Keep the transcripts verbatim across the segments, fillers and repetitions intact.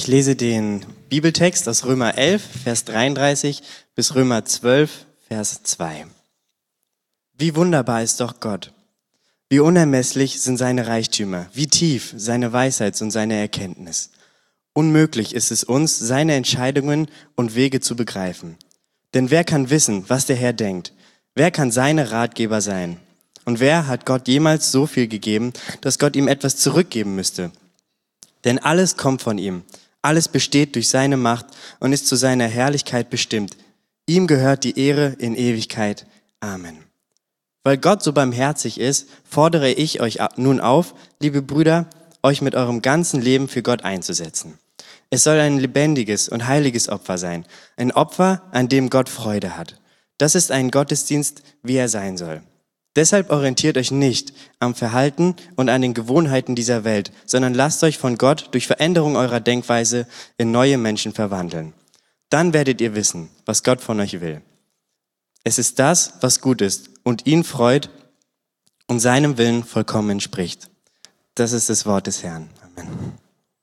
Ich lese den Bibeltext aus Römer elf, Vers dreiunddreißig bis Römer zwölf, Vers zwei. Wie wunderbar ist doch Gott. Wie unermesslich sind seine Reichtümer, wie tief seine Weisheit und seine Erkenntnis. Unmöglich ist es uns, seine Entscheidungen und Wege zu begreifen. Denn wer kann wissen, was der Herr denkt? Wer kann seine Ratgeber sein? Und wer hat Gott jemals so viel gegeben, dass Gott ihm etwas zurückgeben müsste? Denn alles kommt von ihm, alles besteht durch seine Macht und ist zu seiner Herrlichkeit bestimmt. Ihm gehört die Ehre in Ewigkeit. Amen. Weil Gott so barmherzig ist, fordere ich euch nun auf, liebe Brüder, euch mit eurem ganzen Leben für Gott einzusetzen. Es soll ein lebendiges und heiliges Opfer sein, ein Opfer, an dem Gott Freude hat. Das ist ein Gottesdienst, wie er sein soll. Deshalb orientiert euch nicht am Verhalten und an den Gewohnheiten dieser Welt, sondern lasst euch von Gott durch Veränderung eurer Denkweise in neue Menschen verwandeln. Dann werdet ihr wissen, was Gott von euch will. Es ist das, was gut ist und ihn freut und seinem Willen vollkommen entspricht. Das ist das Wort des Herrn. Amen.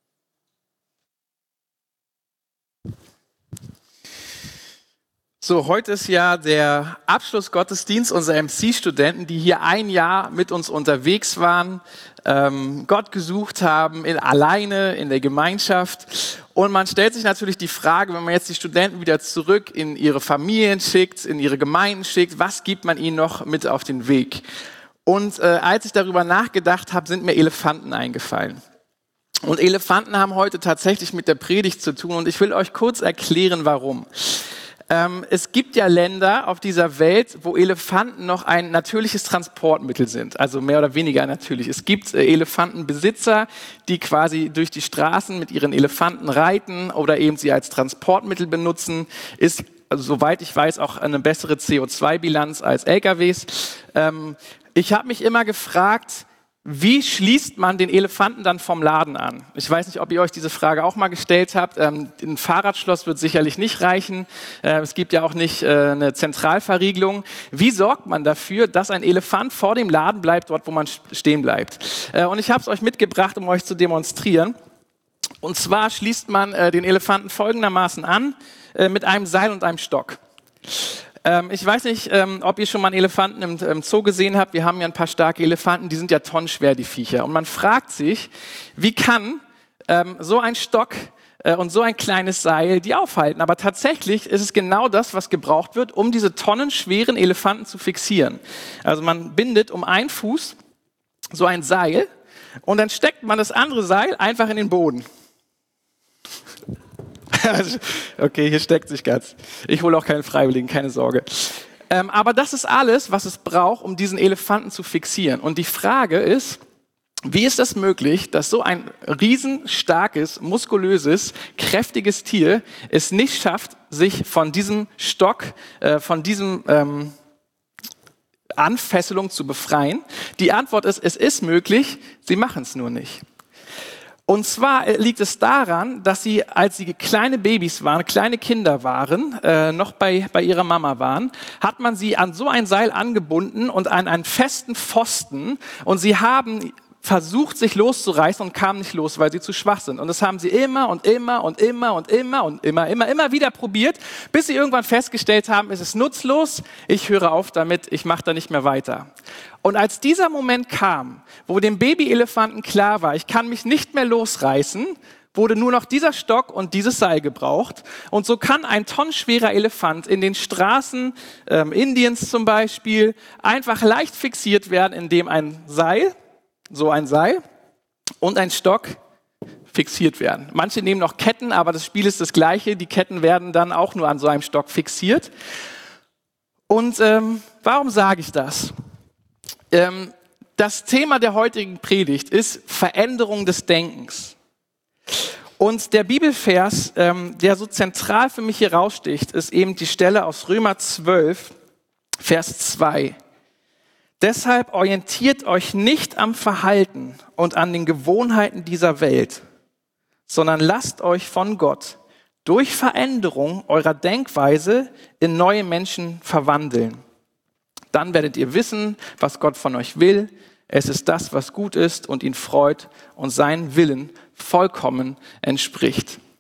So, heute ist ja der Abschlussgottesdienst unserer M C-Studenten, die hier ein Jahr mit uns unterwegs waren, ähm, Gott gesucht haben, in, alleine in der Gemeinschaft. Und man stellt sich natürlich die Frage, wenn man jetzt die Studenten wieder zurück in ihre Familien schickt, in ihre Gemeinden schickt, was gibt man ihnen noch mit auf den Weg? Und äh, als ich darüber nachgedacht habe, sind mir Elefanten eingefallen. Und Elefanten haben heute tatsächlich mit der Predigt zu tun und ich will euch kurz erklären, warum. Ähm, es gibt ja Länder auf dieser Welt, wo Elefanten noch ein natürliches Transportmittel sind, also mehr oder weniger natürlich. Es gibt äh, Elefantenbesitzer, die quasi durch die Straßen mit ihren Elefanten reiten oder eben sie als Transportmittel benutzen. Ist, also, soweit ich weiß, auch eine bessere C O zwei Bilanz als L K Ws. Ähm, ich habe mich immer gefragt, wie schließt man den Elefanten dann vom Laden an? Ich weiß nicht, ob ihr euch diese Frage auch mal gestellt habt. Ähm, ein Fahrradschloss wird sicherlich nicht reichen. Äh, es gibt ja auch nicht äh, eine Zentralverriegelung. Wie sorgt man dafür, dass ein Elefant vor dem Laden bleibt, dort wo man stehen bleibt? Äh, und ich habe es euch mitgebracht, um euch zu demonstrieren. Und zwar schließt man äh, den Elefanten folgendermaßen an, äh, mit einem Seil und einem Stock. Ähm, ich weiß nicht, ähm, ob ihr schon mal einen Elefanten im, im Zoo gesehen habt. Wir haben ja ein paar starke Elefanten, die sind ja tonnenschwer, die Viecher. Und man fragt sich, wie kann ähm, so ein Stock äh, und so ein kleines Seil die aufhalten? Aber tatsächlich ist es genau das, was gebraucht wird, um diese tonnenschweren Elefanten zu fixieren. Also man bindet um einen Fuß so ein Seil und dann steckt man das andere Seil einfach in den Boden. Okay, hier steckt sich ganz. Ich hole auch keinen Freiwilligen, keine Sorge. Ähm, aber das ist alles, was es braucht, um diesen Elefanten zu fixieren. Und die Frage ist, wie ist das möglich, dass so ein riesenstarkes, muskulöses, kräftiges Tier es nicht schafft, sich von diesem Stock, äh, von diesem ähm, Anfesselung zu befreien? Die Antwort ist, es ist möglich, sie machen es nur nicht. Und zwar liegt es daran, dass sie, als sie kleine Babys waren, kleine Kinder waren, äh, noch bei, bei ihrer Mama waren, hat man sie an so ein Seil angebunden und an einen festen Pfosten und sie haben versucht, sich loszureißen und kamen nicht los, weil sie zu schwach sind. Und das haben sie immer und immer und immer und immer und immer, immer, immer wieder probiert, bis sie irgendwann festgestellt haben, es ist nutzlos, ich höre auf damit, ich mache da nicht mehr weiter. Und als dieser Moment kam, wo dem Babyelefanten klar war, ich kann mich nicht mehr losreißen, wurde nur noch dieser Stock und dieses Seil gebraucht. Und so kann ein tonnenschwerer Elefant in den Straßen ähm, Indiens zum Beispiel einfach leicht fixiert werden, indem ein Seil, so ein Seil und ein Stock fixiert werden. Manche nehmen noch Ketten, aber das Spiel ist das gleiche. Die Ketten werden dann auch nur an so einem Stock fixiert. Und ähm, warum sage ich das? Ähm, das Thema der heutigen Predigt ist Veränderung des Denkens. Und der Bibelvers, ähm, der so zentral für mich hier raussticht, ist eben die Stelle aus Römer zwölf, Vers zwei. Deshalb orientiert euch nicht am Verhalten und an den Gewohnheiten dieser Welt, sondern lasst euch von Gott durch Veränderung eurer Denkweise in neue Menschen verwandeln. Dann werdet ihr wissen, was Gott von euch will. Es ist das, was gut ist und ihn freut und seinen Willen vollkommen entspricht.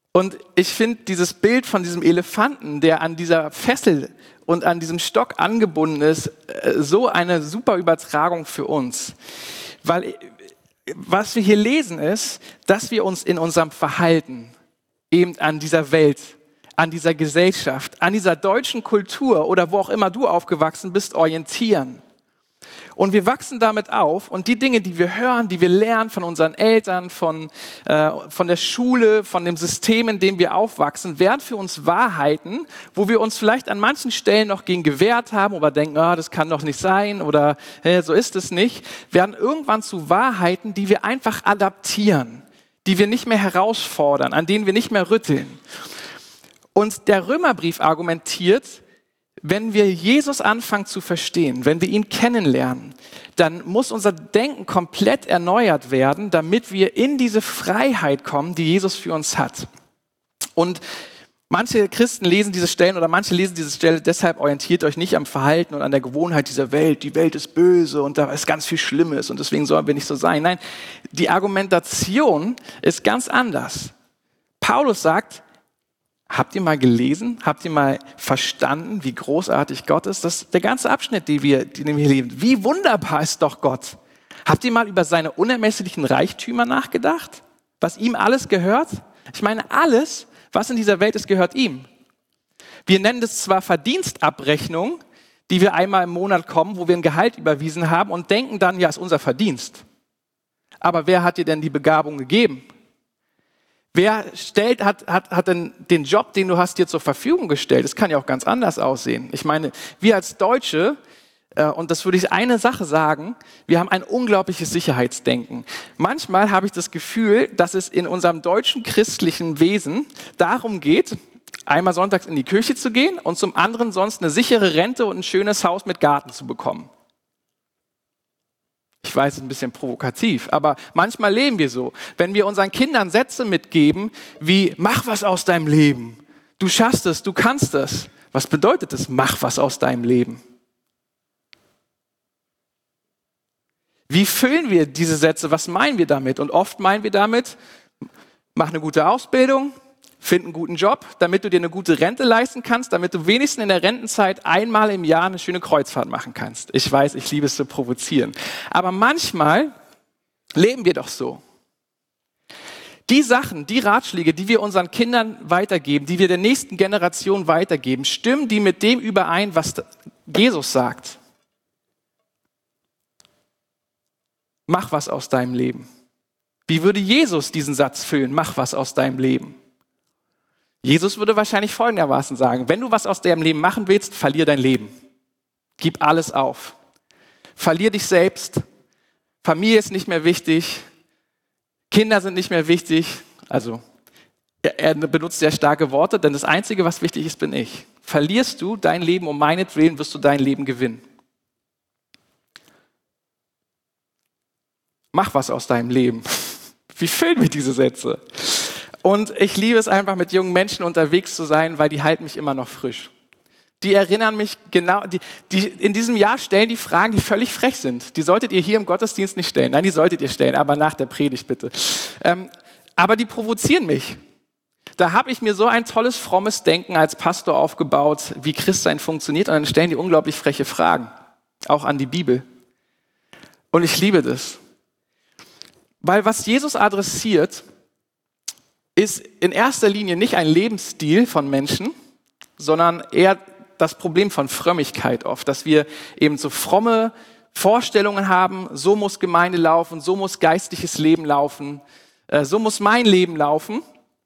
Und ich finde dieses Bild von diesem Elefanten, der an dieser Fessel und an diesem Stock angebunden ist, so eine super Übertragung für uns. Weil was wir hier lesen ist, dass wir uns in unserem Verhalten eben an dieser Welt, an dieser Gesellschaft, an dieser deutschen Kultur oder wo auch immer du aufgewachsen bist, orientieren. Und wir wachsen damit auf und die Dinge, die wir hören, die wir lernen von unseren Eltern, von, äh, von der Schule, von dem System, in dem wir aufwachsen, werden für uns Wahrheiten, wo wir uns vielleicht an manchen Stellen noch gegen gewehrt haben oder denken, ah, das kann doch nicht sein oder hey, so ist es nicht, werden irgendwann zu Wahrheiten, die wir einfach adaptieren, die wir nicht mehr herausfordern, an denen wir nicht mehr rütteln. Und der Römerbrief argumentiert, wenn wir Jesus anfangen zu verstehen, wenn wir ihn kennenlernen, dann muss unser Denken komplett erneuert werden, damit wir in diese Freiheit kommen, die Jesus für uns hat. Und manche Christen lesen diese Stellen oder manche lesen diese Stelle, deshalb orientiert euch nicht am Verhalten und an der Gewohnheit dieser Welt. Die Welt ist böse und da ist ganz viel Schlimmes und deswegen sollen wir nicht so sein. Nein, die Argumentation ist ganz anders. Paulus sagt, habt ihr mal gelesen? Habt ihr mal verstanden, wie großartig Gott ist? Das ist der ganze Abschnitt, den wir, den wir leben. Wie wunderbar ist doch Gott. Habt ihr mal über seine unermesslichen Reichtümer nachgedacht? Was ihm alles gehört? Ich meine, alles, was in dieser Welt ist, gehört ihm. Wir nennen das zwar Verdienstabrechnung, die wir einmal im Monat kommen, wo wir ein Gehalt überwiesen haben und denken dann, ja, ist unser Verdienst. Aber wer hat dir denn die Begabung gegeben? Wer stellt, hat, hat, hat denn den Job, den du hast, dir zur Verfügung gestellt? Das kann ja auch ganz anders aussehen. Ich meine, wir als Deutsche, äh, und das würde ich eine Sache sagen, wir haben ein unglaubliches Sicherheitsdenken. Manchmal habe ich das Gefühl, dass es in unserem deutschen christlichen Wesen darum geht, einmal sonntags in die Kirche zu gehen und zum anderen sonst eine sichere Rente und ein schönes Haus mit Garten zu bekommen. Ich weiß, es ist ein bisschen provokativ, aber manchmal leben wir so. Wenn wir unseren Kindern Sätze mitgeben, wie mach was aus deinem Leben, du schaffst es, du kannst es. Was bedeutet es, mach was aus deinem Leben? Wie füllen wir diese Sätze, was meinen wir damit? Und oft meinen wir damit, mach eine gute Ausbildung, find einen guten Job, damit du dir eine gute Rente leisten kannst, damit du wenigstens in der Rentenzeit einmal im Jahr eine schöne Kreuzfahrt machen kannst. Ich weiß, ich liebe es zu provozieren. Aber manchmal leben wir doch so. Die Sachen, die Ratschläge, die wir unseren Kindern weitergeben, die wir der nächsten Generation weitergeben, stimmen die mit dem überein, was Jesus sagt? Mach was aus deinem Leben. Wie würde Jesus diesen Satz füllen? Mach was aus deinem Leben. Jesus würde wahrscheinlich folgendermaßen sagen, wenn du was aus deinem Leben machen willst, verlier dein Leben. Gib alles auf. Verlier dich selbst. Familie ist nicht mehr wichtig. Kinder sind nicht mehr wichtig. Also er, er benutzt sehr starke Worte, denn das Einzige, was wichtig ist, bin ich. Verlierst du dein Leben um meinetwillen, wirst du dein Leben gewinnen. Mach was aus deinem Leben. Wie füllen wir diese Sätze? Und ich liebe es einfach, mit jungen Menschen unterwegs zu sein, weil die halten mich immer noch frisch. Die erinnern mich genau, die, die in diesem Jahr stellen die Fragen, die völlig frech sind. Die solltet ihr hier im Gottesdienst nicht stellen. Nein, die solltet ihr stellen, aber nach der Predigt bitte. Ähm, aber die provozieren mich. Da habe ich mir so ein tolles, frommes Denken als Pastor aufgebaut, wie Christsein funktioniert. Und dann stellen die unglaublich freche Fragen, auch an die Bibel. Und ich liebe das. Weil was Jesus adressiert, ist in erster Linie nicht ein Lebensstil von Menschen, sondern eher das Problem von Frömmigkeit oft, dass wir eben so fromme Vorstellungen haben, so muss Gemeinde laufen, so muss geistliches Leben laufen, äh, so muss mein Leben laufen.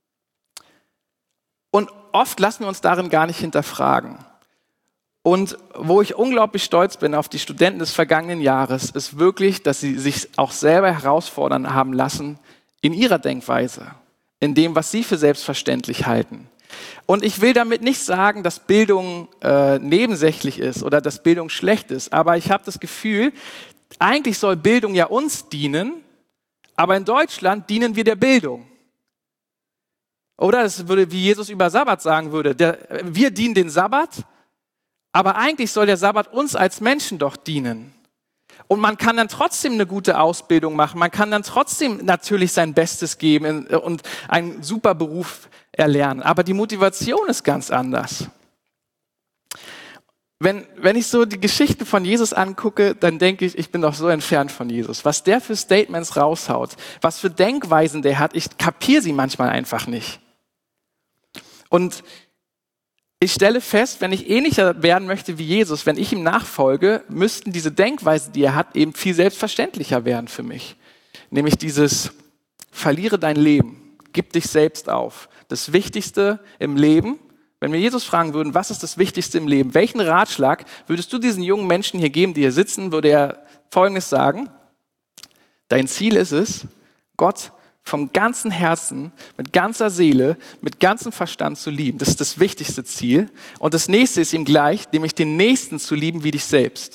Und oft lassen wir uns darin gar nicht hinterfragen. Und wo ich unglaublich stolz bin auf die Studenten des vergangenen Jahres, ist wirklich, dass sie sich auch selber herausfordern haben lassen in ihrer Denkweise, in dem, was sie für selbstverständlich halten. Und ich will damit nicht sagen, dass Bildung äh, nebensächlich ist oder dass Bildung schlecht ist, aber ich habe das Gefühl, eigentlich soll Bildung ja uns dienen, aber in Deutschland dienen wir der Bildung. Oder das würde, wie Jesus über Sabbat sagen würde, der, wir dienen den Sabbat, aber eigentlich soll der Sabbat uns als Menschen doch dienen. Und man kann dann trotzdem eine gute Ausbildung machen, man kann dann trotzdem natürlich sein Bestes geben und einen super Beruf erlernen. Aber die Motivation ist ganz anders. Wenn, wenn ich so die Geschichten von Jesus angucke, dann denke ich, ich bin doch so entfernt von Jesus. Was der für Statements raushaut, was für Denkweisen der hat, ich kapiere sie manchmal einfach nicht. Und ich stelle fest, wenn ich ähnlicher werden möchte wie Jesus, wenn ich ihm nachfolge, müssten diese Denkweisen, die er hat, eben viel selbstverständlicher werden für mich. Nämlich dieses, verliere dein Leben, gib dich selbst auf. Das Wichtigste im Leben, wenn wir Jesus fragen würden, was ist das Wichtigste im Leben? Welchen Ratschlag würdest du diesen jungen Menschen hier geben, die hier sitzen, würde er Folgendes sagen: Dein Ziel ist es, Gott vom ganzen Herzen, mit ganzer Seele, mit ganzem Verstand zu lieben. Das ist das wichtigste Ziel. Und das nächste ist ihm gleich, nämlich den Nächsten zu lieben wie dich selbst.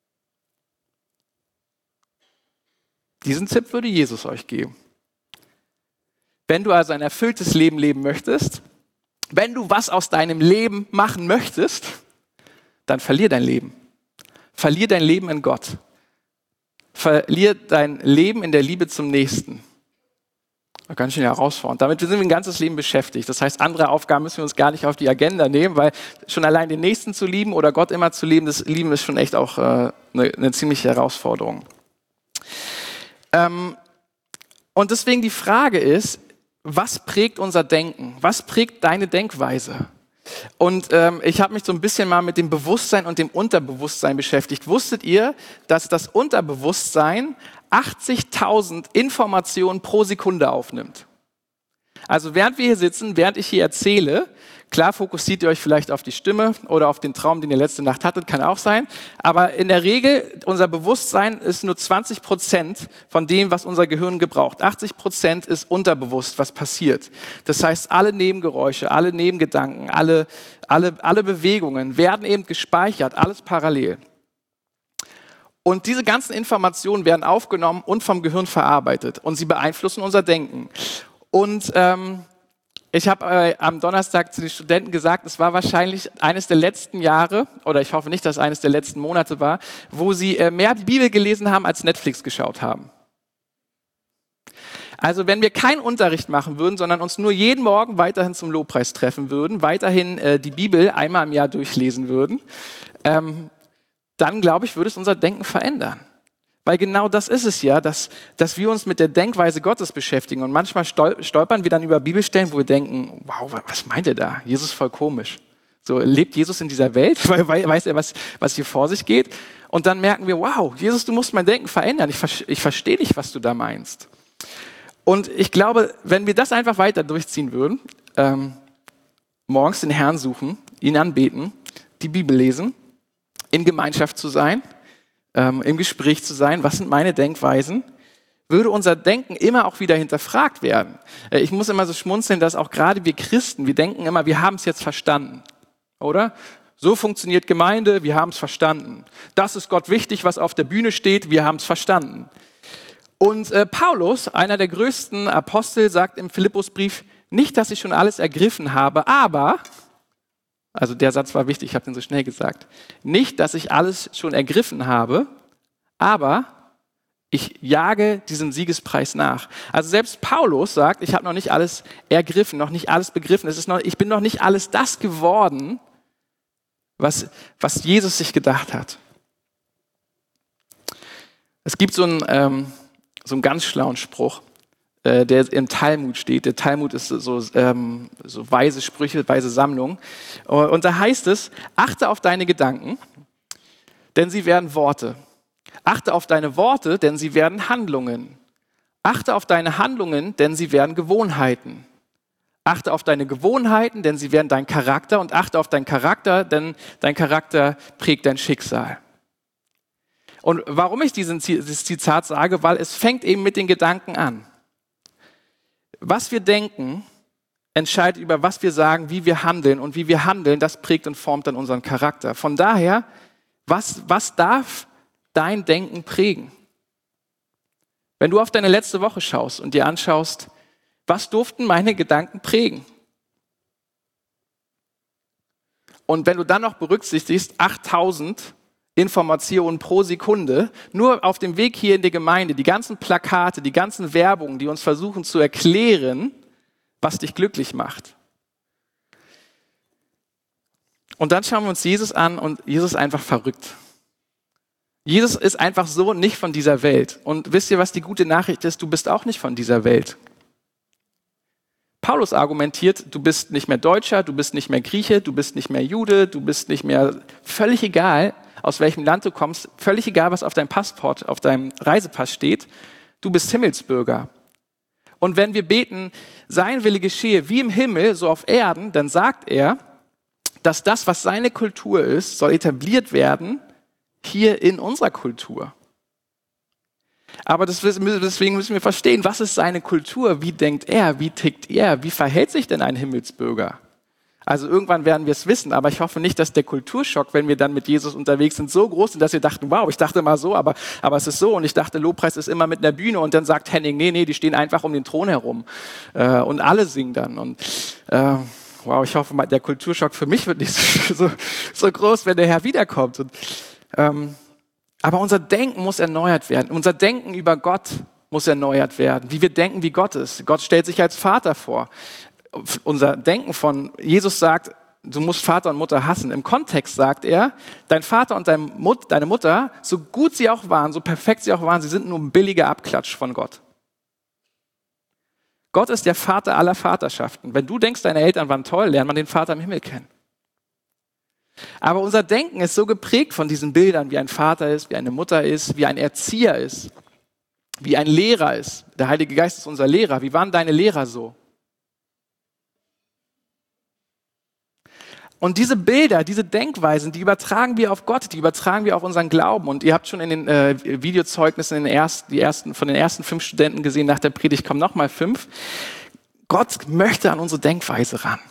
Diesen Tipp würde Jesus euch geben. Wenn du also ein erfülltes Leben leben möchtest, wenn du was aus deinem Leben machen möchtest, dann verlier dein Leben. Verlier dein Leben in Gott. Verlier dein Leben in der Liebe zum Nächsten. Ganz schön herausfordernd. Damit sind wir ein ganzes Leben beschäftigt. Das heißt, andere Aufgaben müssen wir uns gar nicht auf die Agenda nehmen, weil schon allein den Nächsten zu lieben oder Gott immer zu lieben, das Lieben ist schon echt auch äh, eine, eine ziemliche Herausforderung. Ähm, und deswegen die Frage ist, was prägt unser Denken? Was prägt deine Denkweise? Und ähm, ich habe mich so ein bisschen mal mit dem Bewusstsein und dem Unterbewusstsein beschäftigt. Wusstet ihr, dass das Unterbewusstsein achtzigtausend Informationen pro Sekunde aufnimmt? Also während wir hier sitzen, während ich hier erzähle, klar fokussiert ihr euch vielleicht auf die Stimme oder auf den Traum, den ihr letzte Nacht hattet, kann auch sein. Aber in der Regel, unser Bewusstsein ist nur zwanzig Prozent von dem, was unser Gehirn gebraucht. achtzig Prozent ist unterbewusst, was passiert. Das heißt, alle Nebengeräusche, alle Nebengedanken, alle, alle, alle Bewegungen werden eben gespeichert, alles parallel. Und diese ganzen Informationen werden aufgenommen und vom Gehirn verarbeitet. Und sie beeinflussen unser Denken. Und ähm, ich habe äh, am Donnerstag zu den Studenten gesagt, es war wahrscheinlich eines der letzten Jahre, oder ich hoffe nicht, dass es eines der letzten Monate war, wo sie äh, mehr Bibel gelesen haben, als Netflix geschaut haben. Also wenn wir keinen Unterricht machen würden, sondern uns nur jeden Morgen weiterhin zum Lobpreis treffen würden, weiterhin äh, die Bibel einmal im Jahr durchlesen würden, ähm, dann glaube ich, würde es unser Denken verändern. Weil genau das ist es ja, dass, dass wir uns mit der Denkweise Gottes beschäftigen. Und manchmal stol- stolpern wir dann über Bibelstellen, wo wir denken, wow, was meint er da? Jesus ist voll komisch. So, lebt Jesus in dieser Welt? Weil, weiß er, was, was hier vor sich geht? Und dann merken wir, wow, Jesus, du musst mein Denken verändern. Ich, ver- ich verstehe nicht, was du da meinst. Und ich glaube, wenn wir das einfach weiter durchziehen würden, ähm, morgens den Herrn suchen, ihn anbeten, die Bibel lesen, in Gemeinschaft zu sein, ähm, im Gespräch zu sein, was sind meine Denkweisen, würde unser Denken immer auch wieder hinterfragt werden. Äh, ich muss immer so schmunzeln, dass auch gerade wir Christen, wir denken immer, wir haben es jetzt verstanden, oder? So funktioniert Gemeinde, wir haben es verstanden. Das ist Gott wichtig, was auf der Bühne steht, wir haben es verstanden. Und äh, Paulus, einer der größten Apostel, sagt im Philippusbrief, nicht, dass ich schon alles ergriffen habe, aber... Also der Satz war wichtig, ich habe den so schnell gesagt. Nicht, dass ich alles schon ergriffen habe, aber ich jage diesem Siegespreis nach. Also selbst Paulus sagt, ich habe noch nicht alles ergriffen, noch nicht alles begriffen. Es ist noch, ich bin noch nicht alles das geworden, was, was Jesus sich gedacht hat. Es gibt so einen, ähm, so einen ganz schlauen Spruch, der im Talmud steht. Der Talmud ist so, ähm, so weise Sprüche, weise Sammlung. Und da heißt es, achte auf deine Gedanken, denn sie werden Worte. Achte auf deine Worte, denn sie werden Handlungen. Achte auf deine Handlungen, denn sie werden Gewohnheiten. Achte auf deine Gewohnheiten, denn sie werden dein Charakter. Und achte auf deinen Charakter, denn dein Charakter prägt dein Schicksal. Und warum ich diesen, dieses Zitat sage, weil es fängt eben mit den Gedanken an. Was wir denken, entscheidet über was wir sagen, wie wir handeln. Und wie wir handeln, das prägt und formt dann unseren Charakter. Von daher, was, was darf dein Denken prägen? Wenn du auf deine letzte Woche schaust und dir anschaust, was durften meine Gedanken prägen? Und wenn du dann noch berücksichtigst, achttausend Informationen pro Sekunde, nur auf dem Weg hier in die Gemeinde, die ganzen Plakate, die ganzen Werbungen, die uns versuchen zu erklären, was dich glücklich macht, Und dann schauen wir uns Jesus an und Jesus ist einfach verrückt. Jesus ist einfach so nicht von dieser Welt. Und wisst ihr, was die gute Nachricht ist? Du bist auch nicht von dieser Welt. Paulus argumentiert, du bist nicht mehr Deutscher, du bist nicht mehr Grieche, du bist nicht mehr Jude, du bist nicht mehr, völlig egal, aus welchem Land du kommst, völlig egal, was auf deinem Passport, auf deinem Reisepass steht, du bist Himmelsbürger. Und wenn wir beten, sein Wille geschehe wie im Himmel, so auf Erden, dann sagt er, dass das, was seine Kultur ist, soll etabliert werden hier in unserer Kultur. Aber das, deswegen müssen wir verstehen, was ist seine Kultur, wie denkt er, wie tickt er, wie verhält sich denn ein Himmelsbürger? Also irgendwann werden wir es wissen, aber ich hoffe nicht, dass der Kulturschock, wenn wir dann mit Jesus unterwegs sind, so groß ist, dass wir dachten, wow, ich dachte mal so, aber, aber es ist so. Und ich dachte, Lobpreis ist immer mit einer Bühne und dann sagt Henning, nee, nee, die stehen einfach um den Thron herum äh, und alle singen dann. Und äh, wow, ich hoffe, der Kulturschock für mich wird nicht so, so, so groß, wenn der Herr wiederkommt. Und, ähm, aber unser Denken muss erneuert werden. Unser Denken über Gott muss erneuert werden. Wie wir denken, wie Gott ist. Gott stellt sich als Vater vor. Unser Denken von Jesus sagt, du musst Vater und Mutter hassen. Im Kontext sagt er, dein Vater und dein Mut, deine Mutter, so gut sie auch waren, so perfekt sie auch waren, sie sind nur ein billiger Abklatsch von Gott. Gott ist der Vater aller Vaterschaften. Wenn du denkst, deine Eltern waren toll, lernt man den Vater im Himmel kennen. Aber unser Denken ist so geprägt von diesen Bildern, wie ein Vater ist, wie eine Mutter ist, wie ein Erzieher ist, wie ein Lehrer ist. Der Heilige Geist ist unser Lehrer. Wie waren deine Lehrer so? Und diese Bilder, diese Denkweisen, die übertragen wir auf Gott, die übertragen wir auf unseren Glauben. Und ihr habt schon in den äh, Videozeugnissen in den ersten, die ersten, von den ersten fünf Studenten gesehen, nach der Predigt kommen nochmal fünf. Gott möchte an unsere Denkweise ran.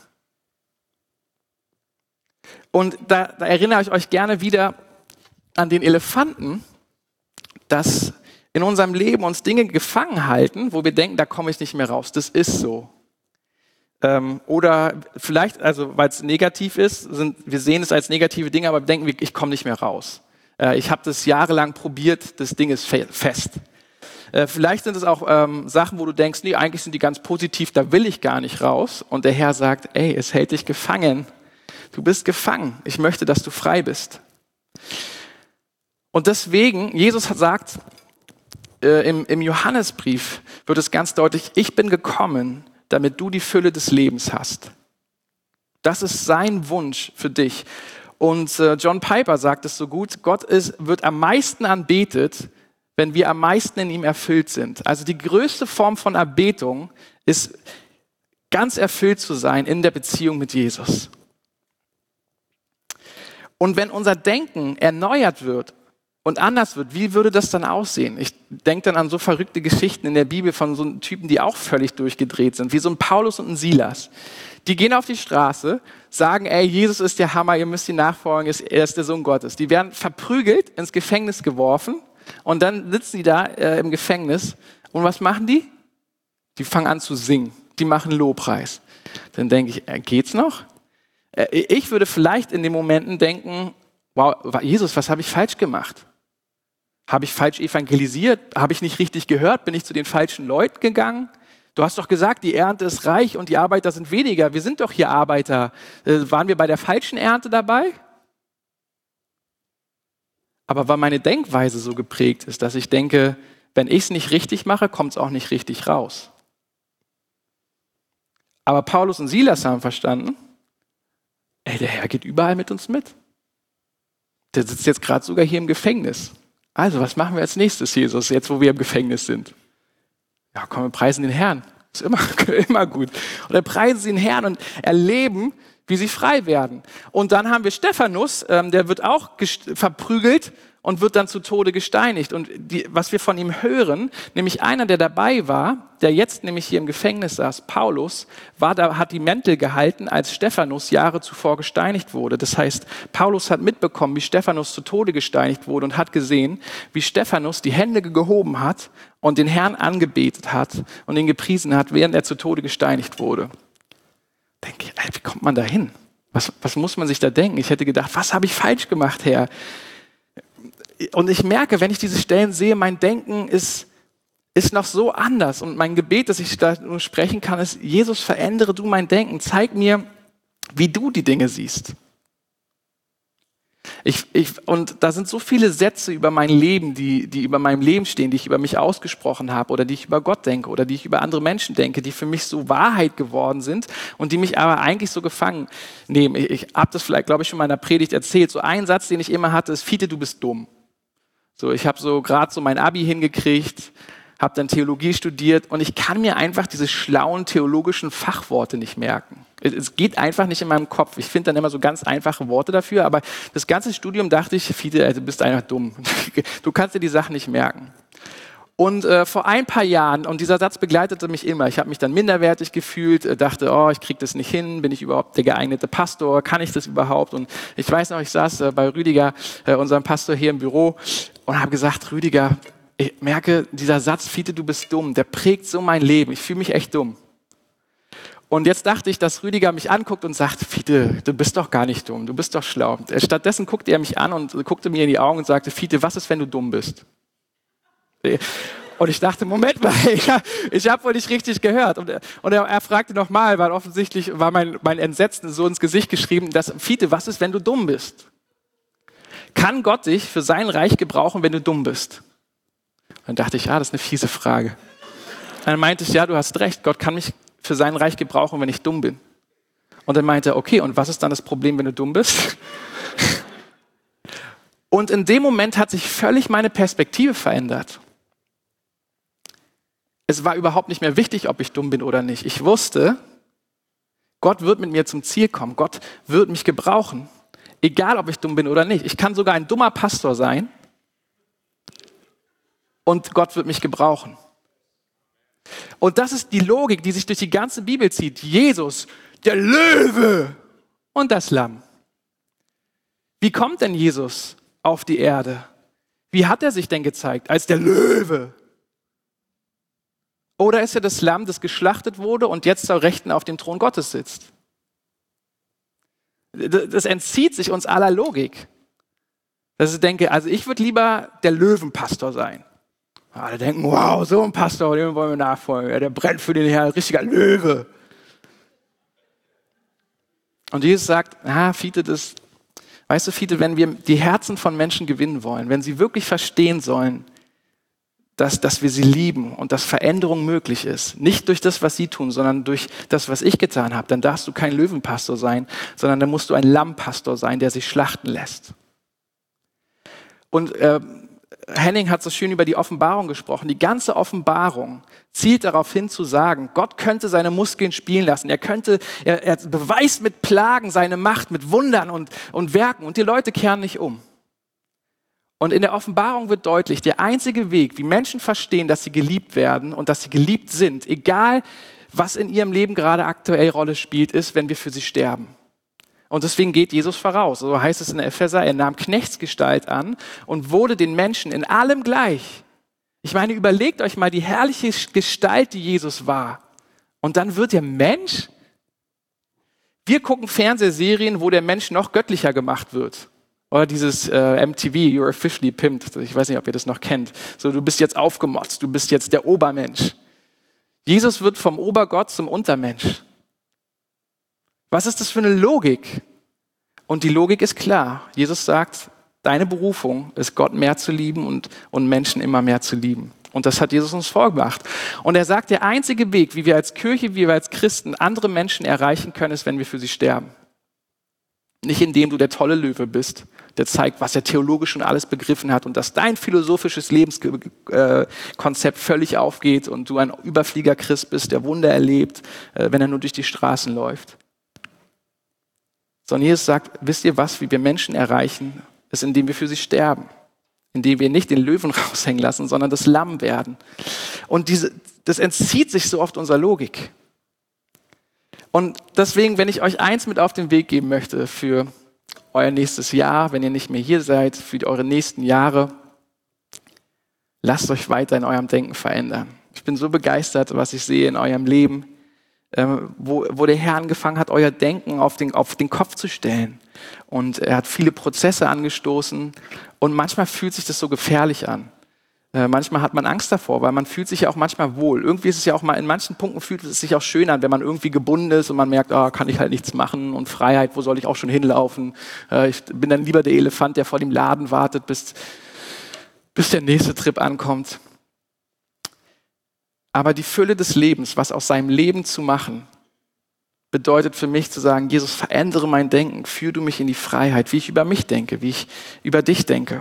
Und da, da erinnere ich euch gerne wieder an den Elefanten, dass in unserem Leben uns Dinge gefangen halten, wo wir denken, da komme ich nicht mehr raus. Das ist so. Ähm, oder vielleicht, also weil es negativ ist, sind, wir sehen es als negative Dinge, aber wir denken, ich komme nicht mehr raus. Äh, ich habe das jahrelang probiert, das Ding ist fe- fest. Äh, vielleicht sind es auch ähm, Sachen, wo du denkst, nee, eigentlich sind die ganz positiv, da will ich gar nicht raus. Und der Herr sagt, ey, es hält dich gefangen. Du bist gefangen. Ich möchte, dass du frei bist. Und deswegen, Jesus sagt, äh, im, im Johannesbrief wird es ganz deutlich, ich bin gekommen, damit du die Fülle des Lebens hast. Das ist sein Wunsch für dich. Und äh, John Piper sagt es so gut, Gott ist, wird am meisten anbetet, wenn wir am meisten in ihm erfüllt sind. Also die größte Form von Anbetung ist, ganz erfüllt zu sein in der Beziehung mit Jesus. Und wenn unser Denken erneuert wird und anders wird, wie würde das dann aussehen? Ich denke dann an so verrückte Geschichten in der Bibel von so Typen, die auch völlig durchgedreht sind, wie so ein Paulus und ein Silas. Die gehen auf die Straße, sagen, ey, Jesus ist der Hammer, ihr müsst ihn nachfolgen, er ist der Sohn Gottes. Die werden verprügelt, ins Gefängnis geworfen und dann sitzen die da äh, im Gefängnis. Und was machen die? Die fangen an zu singen, die machen Lobpreis. Dann denke ich, äh, geht's noch? Ich würde vielleicht in den Momenten denken, wow, Jesus, was habe ich falsch gemacht? Habe ich falsch evangelisiert? Habe ich nicht richtig gehört? Bin ich zu den falschen Leuten gegangen? Du hast doch gesagt, die Ernte ist reich und die Arbeiter sind weniger. Wir sind doch hier Arbeiter. Waren wir bei der falschen Ernte dabei? Aber weil meine Denkweise so geprägt ist, dass ich denke, wenn ich es nicht richtig mache, kommt es auch nicht richtig raus. Aber Paulus und Silas haben verstanden, ey, der Herr geht überall mit uns mit. Der sitzt jetzt gerade sogar hier im Gefängnis. Also, was machen wir als nächstes, Jesus, jetzt wo wir im Gefängnis sind? Ja, komm, wir preisen den Herrn. Ist immer, immer gut. Und dann preisen sie den Herrn und erleben, wie sie frei werden. Und dann haben wir Stephanus, ähm, der wird auch gest- verprügelt und wird dann zu Tode gesteinigt. Und die, was wir von ihm hören, nämlich einer, der dabei war, der jetzt nämlich hier im Gefängnis saß, Paulus, war da, hat die Mäntel gehalten, als Stephanus Jahre zuvor gesteinigt wurde. Das heißt, Paulus hat mitbekommen, wie Stephanus zu Tode gesteinigt wurde und hat gesehen, wie Stephanus die Hände gehoben hat und den Herrn angebetet hat und ihn gepriesen hat, während er zu Tode gesteinigt wurde. Denke ich, ey, wie kommt man da hin? Was, was muss man sich da denken? Ich hätte gedacht, was habe ich falsch gemacht, Herr? Und ich merke, wenn ich diese Stellen sehe, mein Denken ist, ist noch so anders. Und mein Gebet, das ich da nur sprechen kann, ist, Jesus, verändere du mein Denken. Zeig mir, wie du die Dinge siehst. Ich, ich, und da sind so viele Sätze über mein Leben, die, die über meinem Leben stehen, die ich über mich ausgesprochen habe oder die ich über Gott denke oder die ich über andere Menschen denke, die für mich so Wahrheit geworden sind und die mich aber eigentlich so gefangen nehmen. Ich, ich habe das vielleicht, glaube ich, schon mal in einer Predigt erzählt. So ein Satz, den ich immer hatte, ist: Fiete, du bist dumm. So, ich habe so gerade so mein Abi hingekriegt, habe dann Theologie studiert und ich kann mir einfach diese schlauen theologischen Fachworte nicht merken. Es geht einfach nicht in meinem Kopf. Ich finde dann immer so ganz einfache Worte dafür, aber das ganze Studium dachte ich: Fiete, du bist einfach dumm. Du kannst dir die Sachen nicht merken. Und äh, vor ein paar Jahren, und dieser Satz begleitete mich immer, ich habe mich dann minderwertig gefühlt, äh, dachte, oh, ich kriege das nicht hin, bin ich überhaupt der geeignete Pastor, kann ich das überhaupt? Und ich weiß noch, ich saß äh, bei Rüdiger, äh, unserem Pastor hier im Büro, und habe gesagt: Rüdiger, ich merke, dieser Satz, Fiete, du bist dumm, der prägt so mein Leben, ich fühle mich echt dumm. Und jetzt dachte ich, dass Rüdiger mich anguckt und sagt: Fiete, du bist doch gar nicht dumm, du bist doch schlau. Stattdessen guckte er mich an und guckte mir in die Augen und sagte: Fiete, was ist, wenn du dumm bist? Und ich dachte, Moment mal, ich, ich habe wohl nicht richtig gehört. Und, und er, er fragte nochmal, weil offensichtlich war mein, mein Entsetzen so ins Gesicht geschrieben, dass: Fiete, was ist, wenn du dumm bist? Kann Gott dich für sein Reich gebrauchen, wenn du dumm bist? Dann dachte ich, ja, das ist eine fiese Frage. Dann meinte ich: ja, du hast recht, Gott kann mich für sein Reich gebrauchen, wenn ich dumm bin. Und dann meinte er: okay, und was ist dann das Problem, wenn du dumm bist? Und in dem Moment hat sich völlig meine Perspektive verändert. Es war überhaupt nicht mehr wichtig, ob ich dumm bin oder nicht. Ich wusste, Gott wird mit mir zum Ziel kommen. Gott wird mich gebrauchen. Egal, ob ich dumm bin oder nicht. Ich kann sogar ein dummer Pastor sein und Gott wird mich gebrauchen. Und das ist die Logik, die sich durch die ganze Bibel zieht. Jesus, der Löwe und das Lamm. Wie kommt denn Jesus auf die Erde? Wie hat er sich denn gezeigt? Als der Löwe? Oder ist er das Lamm, das geschlachtet wurde und jetzt zur Rechten auf dem Thron Gottes sitzt? Das entzieht sich uns aller Logik. Dass ich denke, also ich würde lieber der Löwenpastor sein. Alle denken, wow, so ein Pastor, dem wollen wir nachfolgen. Der brennt für den Herrn, ein richtiger Löwe. Und Jesus sagt: ah, Fiete, das, weißt du, Fiete, wenn wir die Herzen von Menschen gewinnen wollen, wenn sie wirklich verstehen sollen, dass, dass wir sie lieben und dass Veränderung möglich ist, nicht durch das, was sie tun, sondern durch das, was ich getan habe, dann darfst du kein Löwenpastor sein, sondern dann musst du ein Lammpastor sein, der sich schlachten lässt. Und äh, Henning hat so schön über die Offenbarung gesprochen. Die ganze Offenbarung zielt darauf hin zu sagen, Gott könnte seine Muskeln spielen lassen. Er könnte, er, er beweist mit Plagen seine Macht, mit Wundern und, und Werken. Und die Leute kehren nicht um. Und in der Offenbarung wird deutlich, der einzige Weg, wie Menschen verstehen, dass sie geliebt werden und dass sie geliebt sind, egal was in ihrem Leben gerade aktuell Rolle spielt, ist, wenn wir für sie sterben. Und deswegen geht Jesus voraus. So heißt es in der Epheser, er nahm Knechtsgestalt an und wurde den Menschen in allem gleich. Ich meine, überlegt euch mal die herrliche Gestalt, die Jesus war. Und dann wird der Mensch. Wir gucken Fernsehserien, wo der Mensch noch göttlicher gemacht wird. Oder dieses äh, M T V, You're Officially Pimped. Ich weiß nicht, ob ihr das noch kennt. So, du bist jetzt aufgemotzt, du bist jetzt der Obermensch. Jesus wird vom Obergott zum Untermensch. Was ist das für eine Logik? Und die Logik ist klar. Jesus sagt, deine Berufung ist, Gott mehr zu lieben und, und Menschen immer mehr zu lieben. Und das hat Jesus uns vorgemacht. Und er sagt, der einzige Weg, wie wir als Kirche, wie wir als Christen andere Menschen erreichen können, ist, wenn wir für sie sterben. Nicht indem du der tolle Löwe bist, der zeigt, was er theologisch schon alles begriffen hat und dass dein philosophisches Lebenskonzept völlig aufgeht und du ein Überflieger-Christ bist, der Wunder erlebt, wenn er nur durch die Straßen läuft. Sondern Jesus sagt, wisst ihr was, wie wir Menschen erreichen, ist, indem wir für sie sterben. Indem wir nicht den Löwen raushängen lassen, sondern das Lamm werden. Und diese, das entzieht sich so oft unserer Logik. Und deswegen, wenn ich euch eins mit auf den Weg geben möchte für euer nächstes Jahr, wenn ihr nicht mehr hier seid, für eure nächsten Jahre, lasst euch weiter in eurem Denken verändern. Ich bin so begeistert, was ich sehe in eurem Leben, ähm, wo, wo der Herr angefangen hat, euer Denken auf den, auf den Kopf zu stellen. Und er hat viele Prozesse angestoßen und manchmal fühlt sich das so gefährlich an. Äh, manchmal hat man Angst davor, weil man fühlt sich ja auch manchmal wohl. Irgendwie ist es ja auch mal, in manchen Punkten fühlt es sich auch schön an, wenn man irgendwie gebunden ist und man merkt, ah, kann ich halt nichts machen und Freiheit, wo soll ich auch schon hinlaufen? Äh, ich bin dann lieber der Elefant, der vor dem Laden wartet, bis, bis der nächste Trip ankommt. Aber die Fülle des Lebens, was aus seinem Leben zu machen, bedeutet für mich zu sagen, Jesus, verändere mein Denken, führe du mich in die Freiheit, wie ich über mich denke, wie ich über dich denke.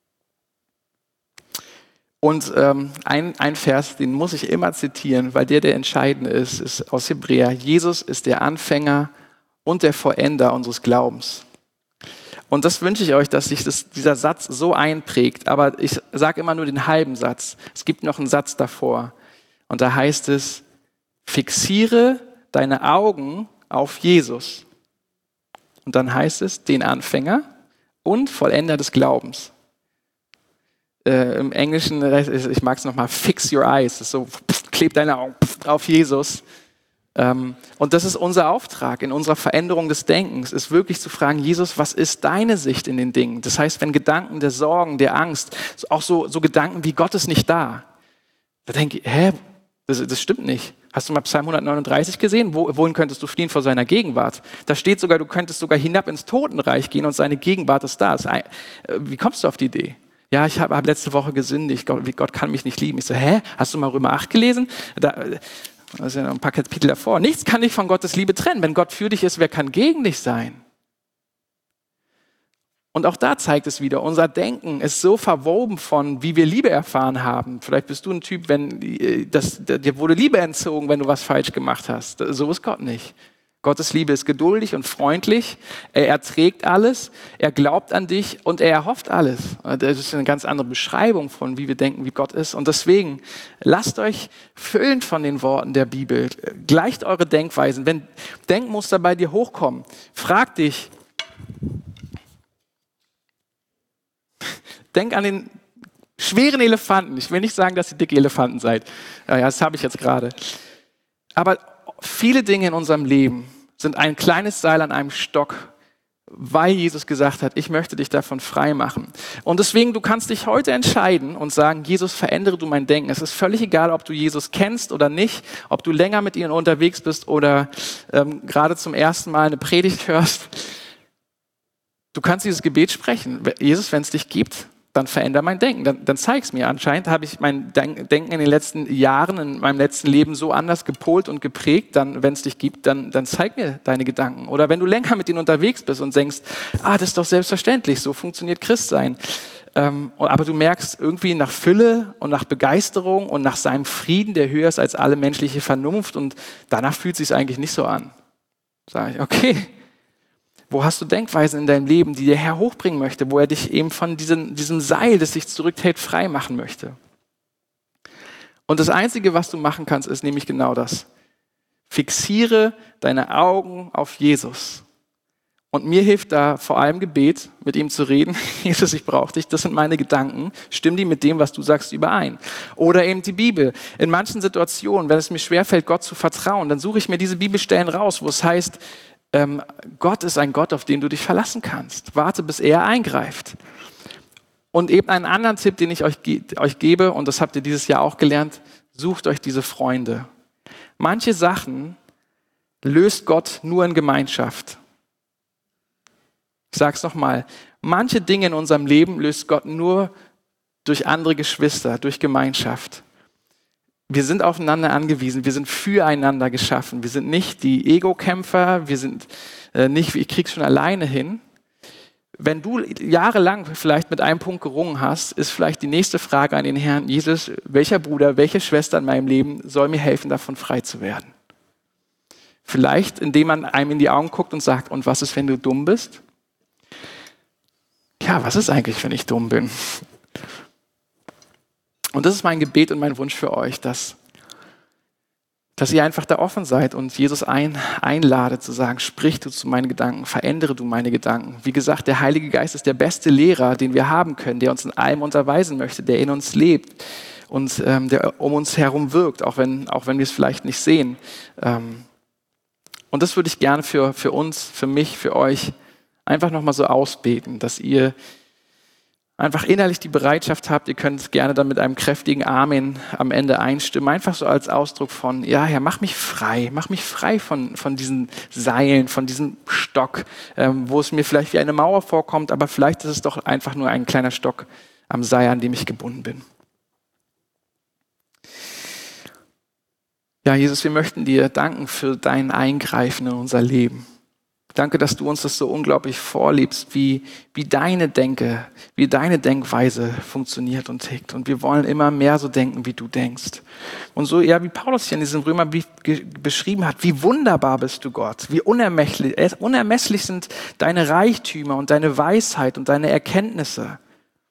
Und ähm, ein, ein Vers, den muss ich immer zitieren, weil der der entscheidende ist, ist aus Hebräer. Jesus ist der Anfänger und der Vollender unseres Glaubens. Und das wünsche ich euch, dass sich das, dieser Satz so einprägt. Aber ich sage immer nur den halben Satz. Es gibt noch einen Satz davor. Und da heißt es, fixiere deine Augen auf Jesus. Und dann heißt es, den Anfänger und Vollender des Glaubens. Äh, Im Englischen, ich mag es nochmal, fix your eyes. Das ist so, pff, kleb deine Augen pff, auf Jesus. Ähm, und das ist unser Auftrag in unserer Veränderung des Denkens, ist wirklich zu fragen, Jesus, was ist deine Sicht in den Dingen? Das heißt, wenn Gedanken der Sorgen, der Angst, auch so, so Gedanken wie Gott ist nicht da, da denke ich, hä, das, das stimmt nicht. Hast du mal Psalm hundertneununddreißig gesehen? Wo, wohin könntest du fliehen vor seiner Gegenwart? Da steht sogar, du könntest sogar hinab ins Totenreich gehen und seine Gegenwart ist da. Wie kommst du auf die Idee? Ja, ich habe hab letzte Woche gesündigt, Gott, Gott kann mich nicht lieben. Ich so, hä? Hast du mal Römer acht gelesen? Da, das ist ja noch ein paar Kapitel davor. Nichts kann dich von Gottes Liebe trennen. Wenn Gott für dich ist, wer kann gegen dich sein? Und auch da zeigt es wieder, unser Denken ist so verwoben von, wie wir Liebe erfahren haben. Vielleicht bist du ein Typ, wenn das, dir wurde Liebe entzogen, wenn du was falsch gemacht hast. So ist Gott nicht. Gottes Liebe ist geduldig und freundlich. Er erträgt alles, er glaubt an dich und er erhofft alles. Das ist eine ganz andere Beschreibung von, wie wir denken, wie Gott ist. Und deswegen, lasst euch füllen von den Worten der Bibel. Gleicht eure Denkweisen. Wenn Denkmuster bei dir hochkommen, frag dich, denk an den schweren Elefanten. Ich will nicht sagen, dass ihr dicke Elefanten seid. Ja, das habe ich jetzt gerade. Aber viele Dinge in unserem Leben sind ein kleines Seil an einem Stock, weil Jesus gesagt hat, ich möchte dich davon frei machen. Und deswegen, du kannst dich heute entscheiden und sagen, Jesus, verändere du mein Denken. Es ist völlig egal, ob du Jesus kennst oder nicht, ob du länger mit ihm unterwegs bist oder ähm, gerade zum ersten Mal eine Predigt hörst. Du kannst dieses Gebet sprechen. Jesus, wenn es dich gibt, dann veränder mein Denken, dann, dann zeig es mir. Anscheinend habe ich mein Denken in den letzten Jahren, in meinem letzten Leben so anders gepolt und geprägt, dann, wenn es dich gibt, dann, dann zeig mir deine Gedanken. Oder wenn du länger mit ihnen unterwegs bist und denkst, ah, das ist doch selbstverständlich, so funktioniert Christsein. Ähm, aber du merkst irgendwie nach Fülle und nach Begeisterung und nach seinem Frieden, der höher ist als alle menschliche Vernunft und danach fühlt es sich eigentlich nicht so an. Sag ich, okay. Wo hast du Denkweisen in deinem Leben, die der Herr hochbringen möchte, wo er dich eben von diesem, diesem Seil, das sich zurückhält, frei machen möchte? Und das Einzige, was du machen kannst, ist nämlich genau das. Fixiere deine Augen auf Jesus. Und mir hilft da vor allem Gebet, mit ihm zu reden. Jesus, ich brauche dich, das sind meine Gedanken. Stimm die mit dem, was du sagst, überein. Oder eben die Bibel. In manchen Situationen, wenn es mir schwerfällt, Gott zu vertrauen, dann suche ich mir diese Bibelstellen raus, wo es heißt, Ähm, Gott ist ein Gott, auf den du dich verlassen kannst. Warte, bis er eingreift. Und eben einen anderen Tipp, den ich euch, ge- euch gebe, und das habt ihr dieses Jahr auch gelernt, sucht euch diese Freunde. Manche Sachen löst Gott nur in Gemeinschaft. Ich sage es nochmal, manche Dinge in unserem Leben löst Gott nur durch andere Geschwister, durch Gemeinschaft. Wir sind aufeinander angewiesen, wir sind füreinander geschaffen. Wir sind nicht die Ego-Kämpfer, wir sind äh, nicht, ich krieg's schon alleine hin. Wenn du jahrelang vielleicht mit einem Punkt gerungen hast, ist vielleicht die nächste Frage an den Herrn, Jesus, welcher Bruder, welche Schwester in meinem Leben soll mir helfen, davon frei zu werden? Vielleicht, indem man einem in die Augen guckt und sagt, und was ist, wenn du dumm bist? Ja, was ist eigentlich, wenn ich dumm bin? Und das ist mein Gebet und mein Wunsch für euch, dass, dass ihr einfach da offen seid und Jesus ein, einladet zu sagen, sprich du zu meinen Gedanken, verändere du meine Gedanken. Wie gesagt, der Heilige Geist ist der beste Lehrer, den wir haben können, der uns in allem unterweisen möchte, der in uns lebt und ähm, der um uns herum wirkt, auch wenn, auch wenn wir es vielleicht nicht sehen. Ähm, und das würde ich gerne für, für uns, für mich, für euch einfach nochmal so ausbeten, dass ihr einfach innerlich die Bereitschaft habt, ihr könnt es gerne dann mit einem kräftigen Amen am Ende einstimmen, einfach so als Ausdruck von, ja Herr, mach mich frei, mach mich frei von, von diesen Seilen, von diesem Stock, ähm, wo es mir vielleicht wie eine Mauer vorkommt, aber vielleicht ist es doch einfach nur ein kleiner Stock am Seil, an dem ich gebunden bin. Ja, Jesus, wir möchten dir danken für dein Eingreifen in unser Leben. Danke, dass du uns das so unglaublich vorlebst, wie, wie deine Denke, wie deine Denkweise funktioniert und tickt. Und wir wollen immer mehr so denken, wie du denkst. Und so, ja, wie Paulus hier in diesem Römerbrief beschrieben hat, wie wunderbar bist du, Gott, wie unermesslich, unermesslich sind deine Reichtümer und deine Weisheit und deine Erkenntnisse.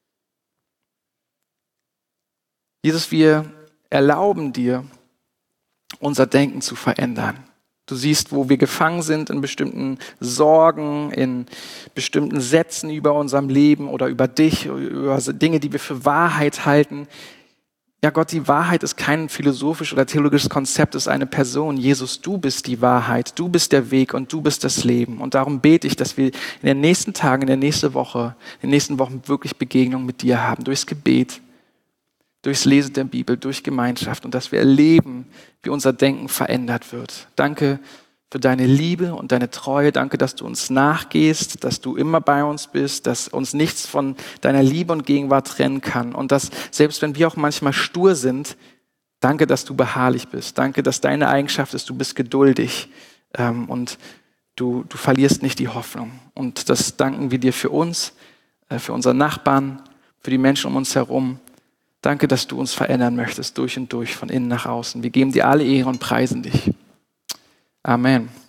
Jesus, wir erlauben dir, unser Denken zu verändern. Du siehst, wo wir gefangen sind in bestimmten Sorgen, in bestimmten Sätzen über unserem Leben oder über dich, über Dinge, die wir für Wahrheit halten. Ja Gott, die Wahrheit ist kein philosophisches oder theologisches Konzept, es ist eine Person. Jesus, du bist die Wahrheit, du bist der Weg und du bist das Leben. Und darum bete ich, dass wir in den nächsten Tagen, in der nächsten Woche, in den nächsten Wochen wirklich Begegnung mit dir haben, durchs Gebet, durchs Lesen der Bibel, durch Gemeinschaft und dass wir erleben, wie unser Denken verändert wird. Danke für deine Liebe und deine Treue. Danke, dass du uns nachgehst, dass du immer bei uns bist, dass uns nichts von deiner Liebe und Gegenwart trennen kann und dass, selbst wenn wir auch manchmal stur sind, danke, dass du beharrlich bist. Danke, dass deine Eigenschaft ist, du bist geduldig ähm, und du, du verlierst nicht die Hoffnung. Und das danken wir dir für uns, äh, für unsere Nachbarn, für die Menschen um uns herum. Danke, dass du uns verändern möchtest, durch und durch, von innen nach außen. Wir geben dir alle Ehre und preisen dich. Amen.